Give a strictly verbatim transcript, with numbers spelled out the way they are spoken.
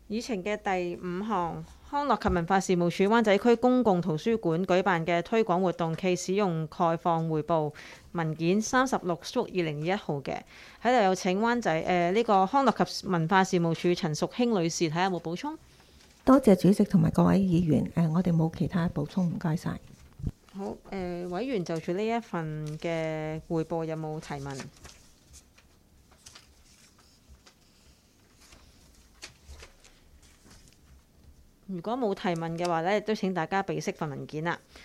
議程嘅第五項，康樂及文化事務署灣仔區公共圖書館舉辦嘅推廣活動暨使用概況彙報文件三十六縮二零二一號嘅，喺度有請灣仔誒呢、呃這個康樂及文化事務署陳淑卿女士睇下有冇補充。 多謝主席同埋各位議員，誒、呃、我哋冇其他補充，唔該晒。 好，誒、呃、委員就住呢一份嘅彙報有冇提問？如果冇提問嘅話呢，都請大家備悉份文件啦。